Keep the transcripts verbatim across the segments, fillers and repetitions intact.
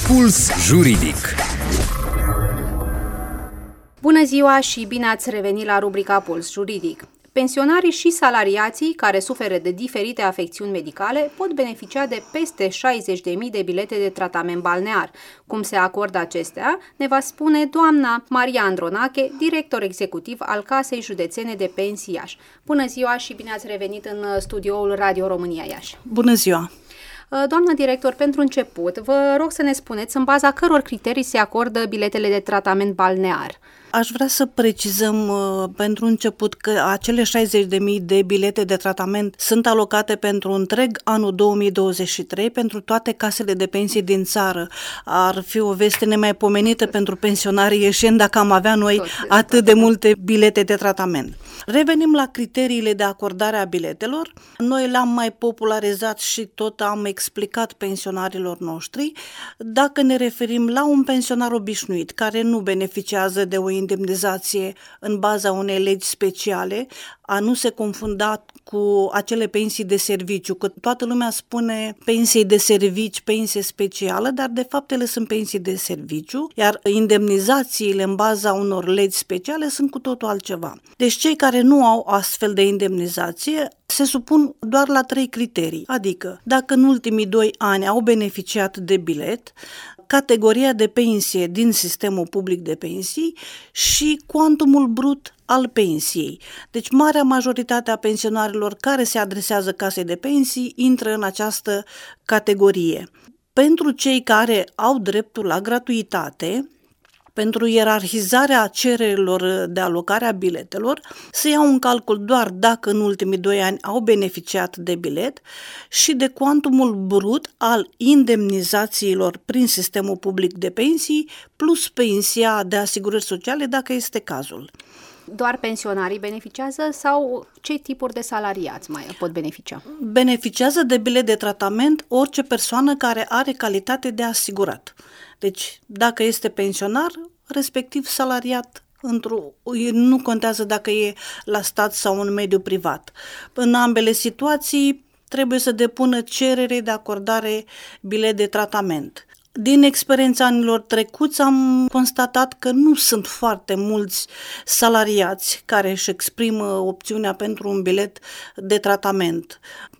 Puls Juridic. Bună ziua și bine ați revenit la rubrica Puls Juridic. Pensionarii și salariații care suferă de diferite afecțiuni medicale pot beneficia de peste șaizeci de mii de bilete de tratament balnear. Cum se acordă acestea, ne va spune doamna Maria Andronache, director executiv al Casei Județene de Pensii Iași. Bună ziua și bine ați revenit în studioul Radio România Iași. Bună ziua! Doamnă director, pentru început, vă rog să ne spuneți în baza căror criterii se acordă biletele de tratament balnear. Aș vrea să precizăm uh, pentru început că acele șaizeci de mii de bilete de tratament sunt alocate pentru întreg anul două mii douăzeci și trei pentru toate casele de pensii din țară. Ar fi o veste nemaipomenită pentru pensionarii ieșeni dacă am avea noi atât de multe bilete de tratament. Revenim la criteriile de acordare a biletelor. Noi le-am mai popularizat și tot am explicat pensionarilor noștri. Dacă ne referim la un pensionar obișnuit care nu beneficiază de o indemnizație în baza unei legi speciale, a nu se confunda cu acele pensii de serviciu, că toată lumea spune pensii de serviciu, pensie specială, dar de fapt ele sunt pensii de serviciu, iar indemnizațiile în baza unor legi speciale sunt cu totul altceva. Deci cei care nu au astfel de indemnizație se supun doar la trei criterii, adică dacă în ultimii doi ani au beneficiat de bilet, categoria de pensie din sistemul public de pensii și cuantumul brut al pensiei. Deci marea majoritate a pensionarilor care se adresează casei de pensii intră în această categorie. Pentru cei care au dreptul la gratuitate, pentru ierarhizarea cererilor de alocare a biletelor, se iau în calcul doar dacă în ultimii doi ani au beneficiat de bilet și de cuantumul brut al indemnizațiilor prin sistemul public de pensii, plus pensia de asigurări sociale, dacă este cazul. Doar pensionarii beneficiază sau ce tipuri de salariați mai pot beneficia? Beneficiază de bilet de tratament orice persoană care are calitate de asigurat. Deci, dacă este pensionar, respectiv salariat, nu contează dacă e la stat sau în mediul privat. În ambele situații trebuie să depună cerere de acordare bilet de tratament. Din experiența anilor trecuți am constatat că nu sunt foarte mulți salariați care își exprimă opțiunea pentru un bilet de tratament.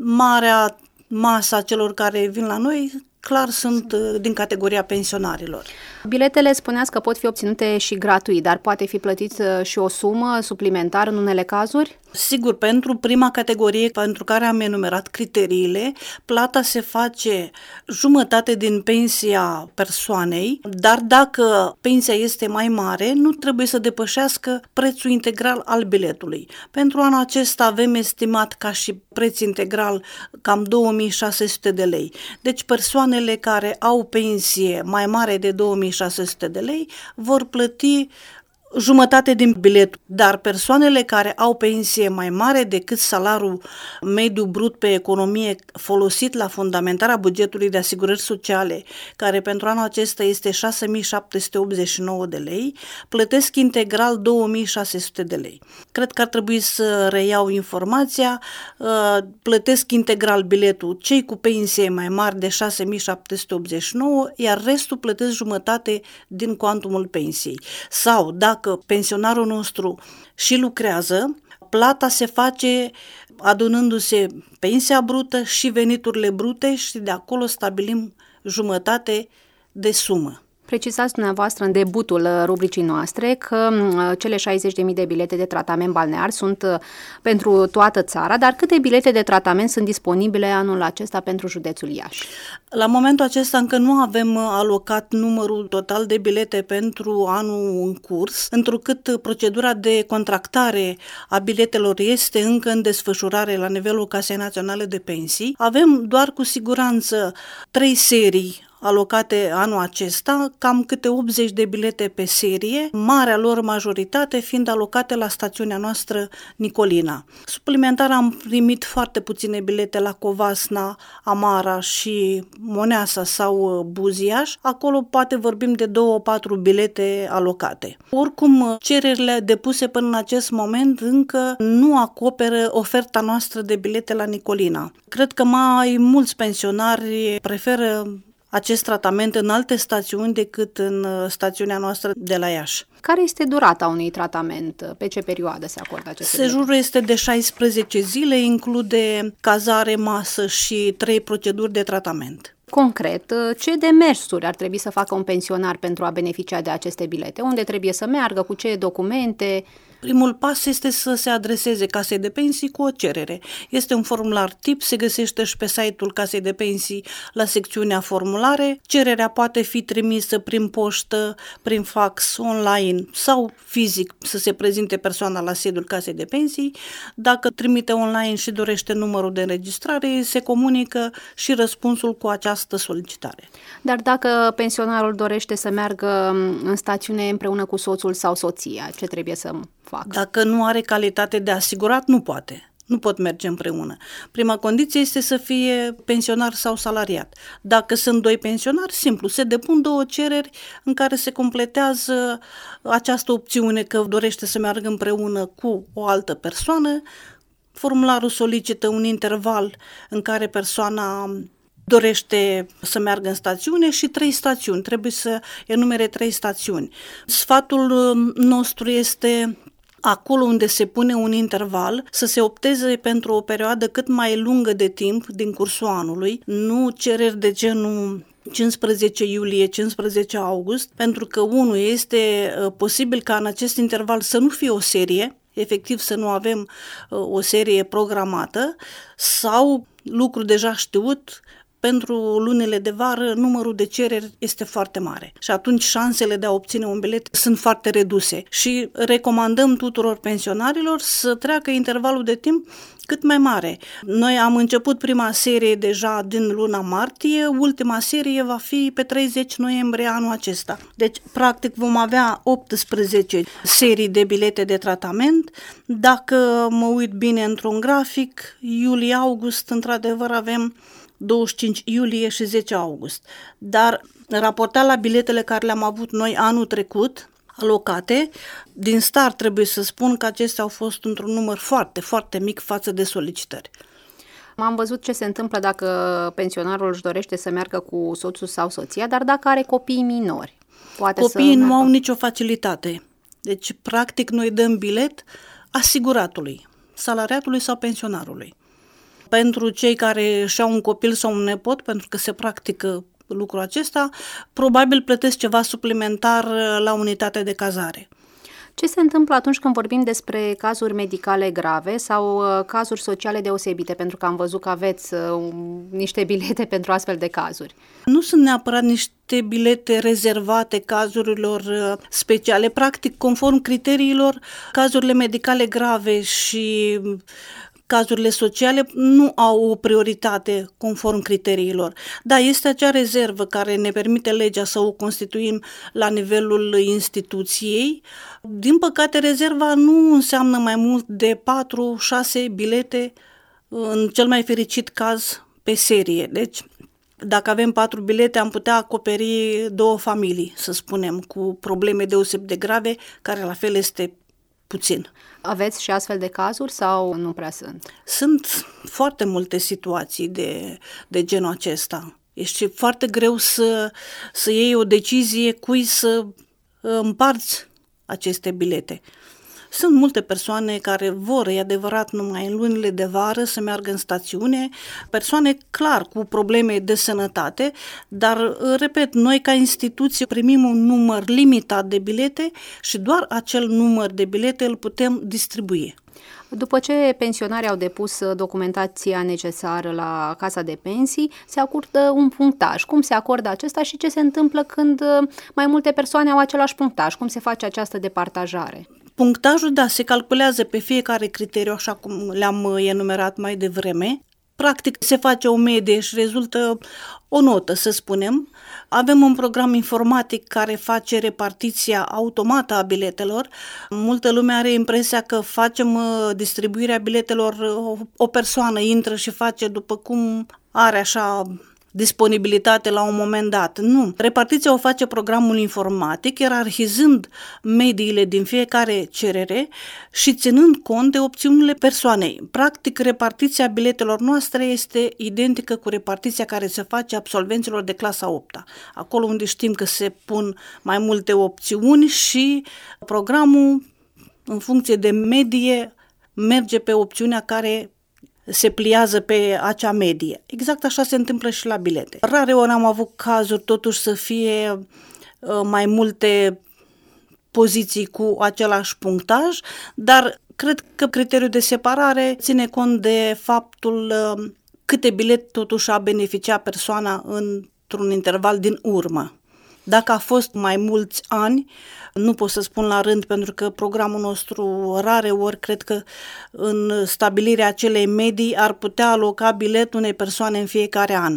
Marea masa celor care vin la noi clar sunt din categoria pensionarilor. Biletele spuneați că pot fi obținute și gratuit, dar poate fi plătit și o sumă suplimentară în unele cazuri? Sigur, pentru prima categorie pentru care am enumerat criteriile, plata se face jumătate din pensia persoanei, dar dacă pensia este mai mare, nu trebuie să depășească prețul integral al biletului. Pentru anul acesta avem estimat ca și preț integral cam două mii șase sute de lei. Deci persoanele care au pensie mai mare de două mii șase sute de lei vor plăti jumătate din bilet, dar persoanele care au pensie mai mare decât salariul mediu brut pe economie folosit la fundamentarea bugetului de asigurări sociale, care pentru anul acesta este șase mii șapte sute optzeci și nouă de lei, plătesc integral două mii șase sute de lei. Cred că ar trebui să reiau informația, plătesc integral biletul cei cu pensie mai mari de șase mii șapte sute optzeci și nouă, iar restul plătesc jumătate din cuantumul pensiei. Sau dacă că pensionarul nostru și lucrează, plata se face adunându-se pensia brută și veniturile brute și de acolo stabilim jumătate de sumă. Precizați dumneavoastră în debutul rubricii noastre că cele șaizeci de mii de bilete de tratament balnear sunt pentru toată țara, dar câte bilete de tratament sunt disponibile anul acesta pentru județul Iași? La momentul acesta încă nu avem alocat numărul total de bilete pentru anul în curs, întrucât procedura de contractare a biletelor este încă în desfășurare la nivelul Casei Naționale de Pensii. Avem doar cu siguranță trei serii alocate anul acesta, cam câte optzeci de bilete pe serie, marea lor majoritate fiind alocate la stațiunea noastră Nicolina. Suplimentar am primit foarte puține bilete la Covasna, Amara și Moneasa sau Buziaș. Acolo poate vorbim de două-patru bilete alocate. Oricum, cererile depuse până în acest moment încă nu acoperă oferta noastră de bilete la Nicolina. Cred că mai mulți pensionari preferă acest tratament în alte stațiuni decât în stațiunea noastră de la Iași. Care este durata unui tratament? Pe ce perioadă se acordă acest Sejurul bilete? Este de șaisprezece zile, include cazare, masă și trei proceduri de tratament. Concret, ce demersuri ar trebui să facă un pensionar pentru a beneficia de aceste bilete? Unde trebuie să meargă, cu ce documente? Primul pas este să se adreseze Casei de Pensii cu o cerere. Este un formular tip, se găsește și pe site-ul Casei de Pensii la secțiunea formulare. Cererea poate fi trimisă prin poștă, prin fax, online sau fizic să se prezinte persoana la sediul Casei de Pensii. Dacă trimite online și dorește numărul de înregistrare, se comunică și răspunsul cu această solicitare. Dar dacă pensionarul dorește să meargă în stațiune împreună cu soțul sau soția, ce trebuie să facă? Dacă nu are calitate de asigurat, nu poate. Nu pot merge împreună. Prima condiție este să fie pensionar sau salariat. Dacă sunt doi pensionari, simplu, se depun două cereri în care se completează această opțiune că dorește să meargă împreună cu o altă persoană. Formularul solicită un interval în care persoana dorește să meargă în stațiune și trei stațiuni. Trebuie să enumere trei stațiuni. Sfatul nostru este acolo unde se pune un interval, să se opteze pentru o perioadă cât mai lungă de timp din cursul anului, nu cereri de genul cincisprezece iulie, cincisprezece august, pentru că, unul, este posibil ca în acest interval să nu fie o serie, efectiv să nu avem o serie programată, sau lucru deja știut, pentru lunile de vară, numărul de cereri este foarte mare și atunci șansele de a obține un bilet sunt foarte reduse și recomandăm tuturor pensionarilor să treacă intervalul de timp cât mai mare. Noi am început prima serie deja din luna martie, ultima serie va fi pe treizeci noiembrie anul acesta. Deci, practic, vom avea optsprezece serii de bilete de tratament. Dacă mă uit bine într-un grafic, iulie-august, într-adevăr, avem douăzeci și cinci iulie și zece august. Dar raportat la biletele care le-am avut noi anul trecut, alocate, din start trebuie să spun că acestea au fost într-un număr foarte, foarte mic față de solicitări. Am văzut ce se întâmplă dacă pensionarul își dorește să meargă cu soțul sau soția, dar dacă are copii minori, poate Copiii să nu au nicio facilitate. Deci, practic, noi dăm bilet asiguratului, salariatului sau pensionarului. Pentru cei care își au un copil sau un nepot, pentru că se practică lucrul acesta, probabil plătesc ceva suplimentar la unitatea de cazare. Ce se întâmplă atunci când vorbim despre cazuri medicale grave sau cazuri sociale deosebite? Pentru că am văzut că aveți niște bilete pentru astfel de cazuri. Nu sunt neapărat niște bilete rezervate cazurilor speciale. Practic, conform criteriilor, cazurile medicale grave și cazurile sociale nu au o prioritate conform criteriilor. Da, este acea rezervă care ne permite legea să o constituim la nivelul instituției. Din păcate, rezerva nu înseamnă mai mult de patru șase bilete, în cel mai fericit caz, pe serie. Deci, dacă avem patru bilete, am putea acoperi două familii, să spunem, cu probleme deosebit de grave, care la fel este puțin. Aveți și astfel de cazuri sau nu prea sunt? Sunt foarte multe situații de, de genul acesta. Este foarte greu să, să iei o decizie cui să împarți aceste bilete. Sunt multe persoane care vor, e adevărat, numai în lunile de vară să meargă în stațiune, persoane clar cu probleme de sănătate, dar, repet, noi ca instituție primim un număr limitat de bilete și doar acel număr de bilete îl putem distribui. După ce pensionarii au depus documentația necesară la Casa de Pensii, se acordă un punctaj. Cum se acordă acesta și ce se întâmplă când mai multe persoane au același punctaj? Cum se face această departajare? Punctajul, da, se calculează pe fiecare criteriu, așa cum le-am enumerat mai devreme. Practic, se face o medie și rezultă o notă, să spunem. Avem un program informatic care face repartiția automată a biletelor. Multă lume are impresia că facem distribuirea biletelor, o persoană intră și face după cum are așa disponibilitate la un moment dat. Nu. Repartiția o face programul informatic, ierarhizând mediile din fiecare cerere și ținând cont de opțiunile persoanei. Practic, repartiția biletelor noastre este identică cu repartiția care se face absolvenților de clasa a opta. Acolo unde știm că se pun mai multe opțiuni și programul, în funcție de medie, merge pe opțiunea care se pliază pe acea medie. Exact așa se întâmplă și la bilete. Rare ori am avut cazuri totuși să fie uh, mai multe poziții cu același punctaj, dar cred că criteriul de separare ține cont de faptul uh, câte bilete totuși a beneficiat persoana într-un interval din urmă. Dacă a fost mai mulți ani, nu pot să spun la rând, pentru că programul nostru rare ori cred că în stabilirea acelei medii ar putea aloca bilet unei persoane în fiecare an.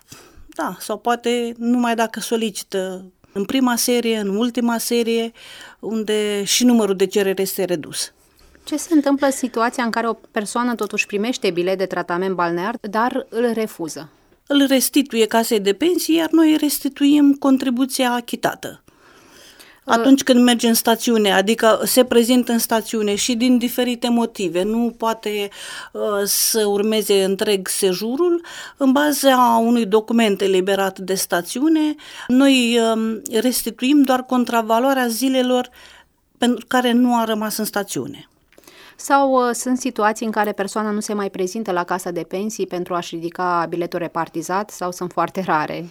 Da, sau poate numai dacă solicită în prima serie, în ultima serie, unde și numărul de cereri este redus. Ce se întâmplă în situația în care o persoană totuși primește bilet de tratament balnear, dar îl refuză? Îl restituie casei de pensii, iar noi restituim contribuția achitată. Atunci când merge în stațiune, adică se prezintă în stațiune și din diferite motive, nu poate uh, să urmeze întreg sejurul, în baza unui document eliberat de stațiune, noi uh, restituim doar contravaloarea zilelor pentru care nu a rămas în stațiune. Sau uh, sunt situații în care persoana nu se mai prezintă la casa de pensii pentru a-și ridica biletul repartizat sau sunt foarte rare?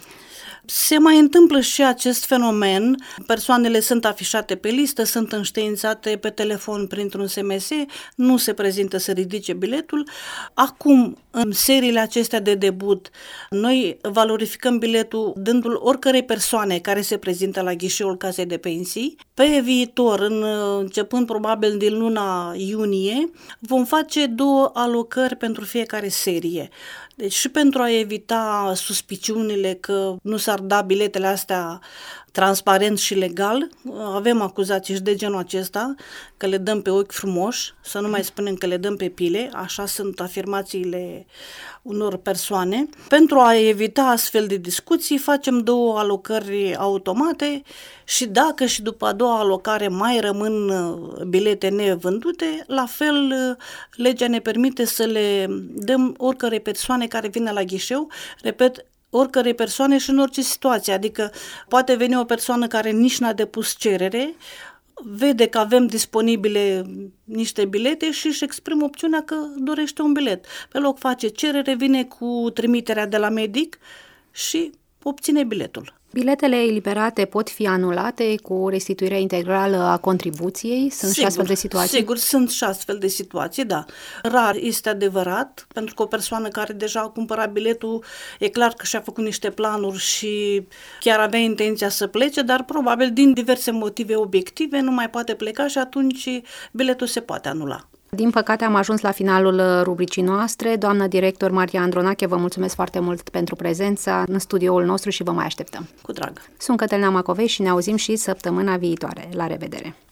Se mai întâmplă și acest fenomen, persoanele sunt afișate pe listă, sunt înștiințate pe telefon printr-un S M S, nu se prezintă să ridice biletul. Acum, în seriile acestea de debut, noi valorificăm biletul dându-l oricărei persoane care se prezintă la ghișeul casei de pensii. Pe viitor, în, începând probabil din luna iunie, vom face două alocări pentru fiecare serie. Deci și pentru a evita suspiciunile că nu s-ar da biletele astea transparent și legal, avem acuzații și de genul acesta, că le dăm pe ochi frumoși, să nu mai spunem că le dăm pe pile, așa sunt afirmațiile unor persoane. Pentru a evita astfel de discuții, facem două alocări automate și dacă și după a doua alocare mai rămân bilete nevândute, la fel legea ne permite să le dăm oricărei persoane care vine la ghișeu, repet, oricărei persoane și în orice situație, adică poate veni o persoană care nici n-a depus cerere, vede că avem disponibile niște bilete și își exprimă opțiunea că dorește un bilet. Pe loc face cerere, vine cu trimiterea de la medic și obține biletul. Biletele eliberate pot fi anulate cu restituirea integrală a contribuției? Sunt sigur, și astfel de situații? Sigur, sunt și astfel de situații, da. Rar este adevărat, pentru că o persoană care deja a cumpărat biletul, e clar că și-a făcut niște planuri și chiar avea intenția să plece, dar probabil din diverse motive obiective nu mai poate pleca și atunci biletul se poate anula. Din păcate am ajuns la finalul rubricii noastre. Doamnă director Maria Andronache, vă mulțumesc foarte mult pentru prezența în studioul nostru și vă mai așteptăm. Cu drag. Sunt Cătălina Macovei și ne auzim și săptămâna viitoare. La revedere!